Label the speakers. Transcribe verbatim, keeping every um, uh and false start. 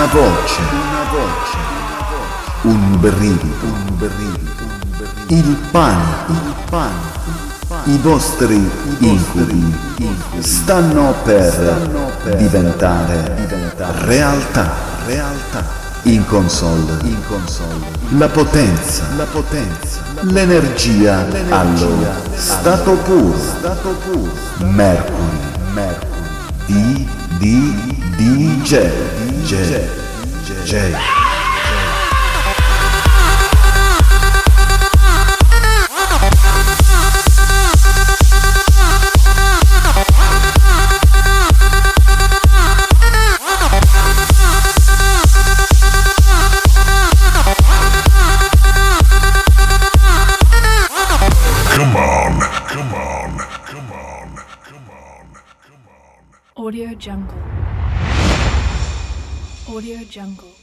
Speaker 1: voce, una voce, un brivido, un brivido, il panico, il panico. I vostri incubi stanno per diventare realtà, realtà. In console, in console, la potenza, la potenza, l'energia allo stato puro, stato puro. Mercury, Mercury, D, D, D J, J, J.
Speaker 2: Audio Jungle. Audio Jungle.